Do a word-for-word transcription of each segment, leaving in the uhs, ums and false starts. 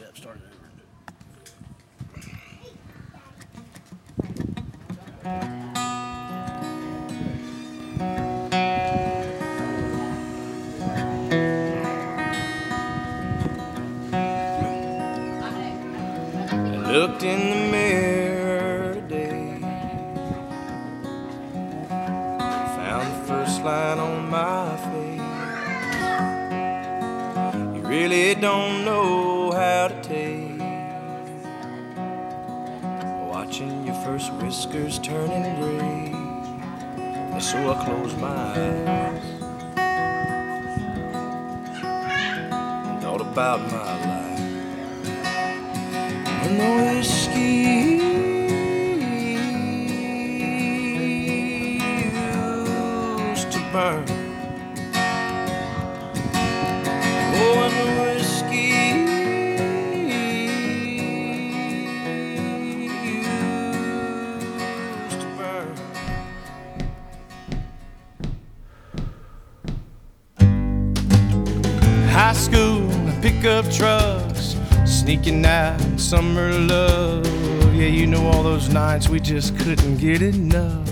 Yep, start it over. I looked in the mirror today, found the first line on my face. You really don't know how to take watching your first whiskers turning gray. And so I closed my eyes and thought about my life. And the whiskey used to burn. Oh, and the whiskey used to burn. High school and pickup trucks, sneaking out in summer love. Yeah, you know all those nights we just couldn't get enough.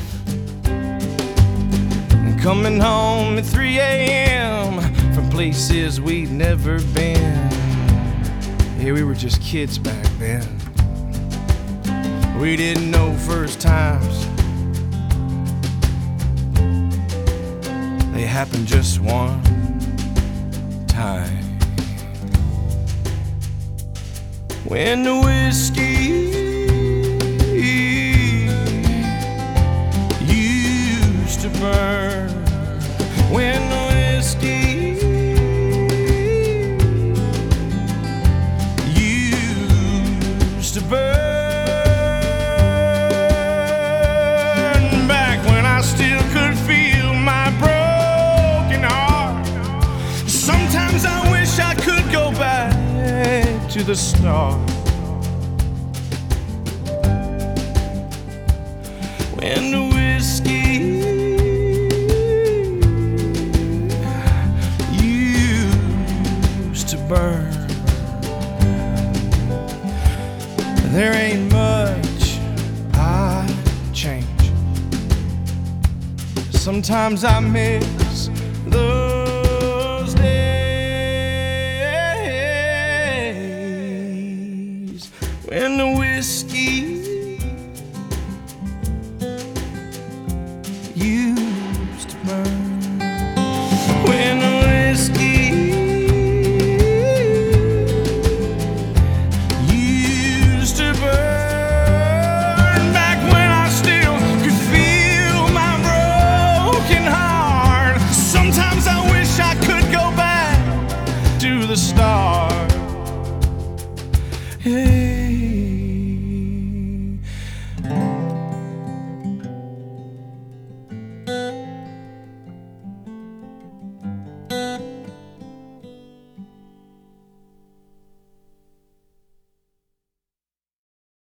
And coming home at three a.m. from places we'd never been. Yeah, we were just kids back then. We didn't know first times. They happened just one time. When the whiskey used to burn, when the whiskey used to burn, back when I still could feel my broken heart. Sometimes I wish I could go back to the start, when the whiskey used to burn. There ain't much I'd change. Sometimes I miss those days when the whiskey used to burn, when the whiskey used to burn, back when I still could feel my broken heart. Sometimes I wish I could go back to the start. Hey.